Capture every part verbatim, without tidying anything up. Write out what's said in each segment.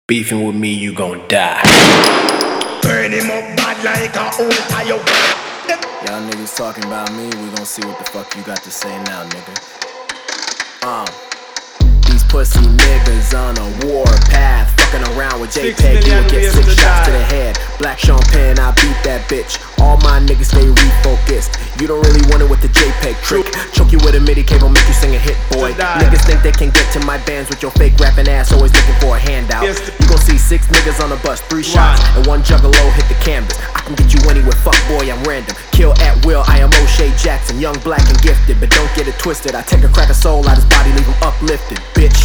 Beefing with me, you gon' die. Burn him up bad like a old tire. Y'all niggas talking about me, we gon' see what the fuck you got to say now, nigga. Um, these pussy niggas on a war path, fucking around with JPEG, you will get six shots to the head. Black Sean Penn, I beat that bitch. All my niggas stay refocused. You don't really want it with the JPEG trick. Choke you with a MIDI cable, make you sing a hit, boy. Niggas think they can get to my bands with your fake rapping ass, always looking for a handout. You gon' see six niggas on the bus, three shots, and one juggalo hit the canvas. I can get you anywhere, fuck boy, I'm random. Kill at will, I am O'Shea Jackson, young, black, and gifted. But don't get it twisted, I take a crack of soul out his body, leave him uplifted, bitch.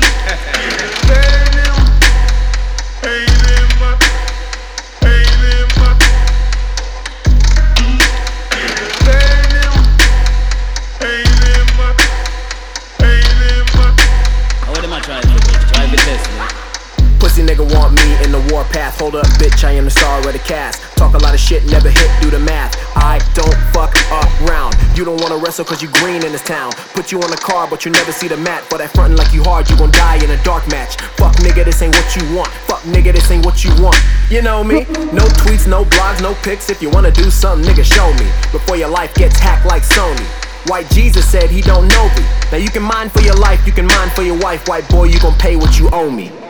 Pussy nigga want me in the warpath. Hold up, bitch, I am the star of the cast. Talk a lot of shit, never hit, do the math. I don't fuck around. You don't wanna wrestle cause you green in this town. Put you on the car but you never see the mat. For that frontin' like you hard, you gon' die in a dark match. Fuck nigga, this ain't what you want. Fuck nigga, this ain't what you want. You know me? No tweets, no blogs, no pics. If you wanna do something, nigga, show me before your life gets hacked like Sony. White Jesus said he don't know me. Now you can mine for your life, you can mine for your wife. White boy, you gon' pay what you owe me.